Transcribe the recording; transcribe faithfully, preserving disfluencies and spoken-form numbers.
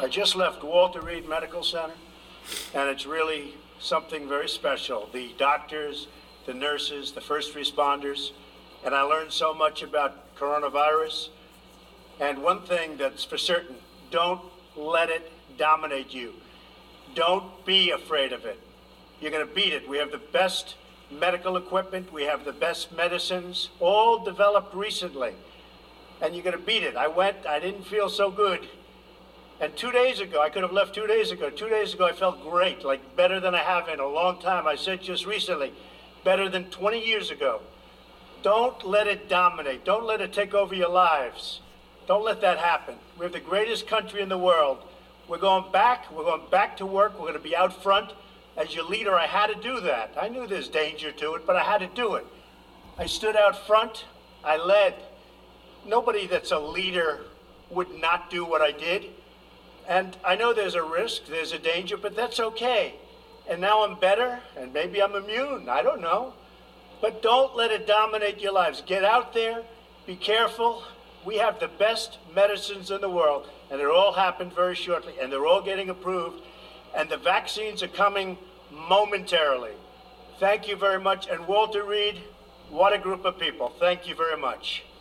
I just left Walter Reed Medical Center, and it's really something very special. The doctors, the nurses, the first responders, and I learned so much about coronavirus. And one thing that's for certain, don't let it dominate you. Don't be afraid of it. You're going to beat it. We have the best medical equipment. We have the best medicines, all developed recently. And you're going to beat it. I went, I didn't feel so good. And two days ago, I could have left two days ago. Two days ago, I felt great, like better than I have in a long time. I said just recently, better than twenty years ago. Don't let it dominate. Don't let it take over your lives. Don't let that happen. We have the greatest country in the world. We're going back. We're going back to work. We're going to be out front. As your leader, I had to do that. I knew there's danger to it, but I had to do it. I stood out front. I led. Nobody that's a leader would not do what I did. And I know there's a risk, there's a danger, but that's okay. And now I'm better, and maybe I'm immune. I don't know. But don't let it dominate your lives. Get out there. Be careful. We have the best medicines in the world, and it all happened very shortly, and they're all getting approved, and the vaccines are coming momentarily. Thank you very much. And Walter Reed, what a group of people. Thank you very much.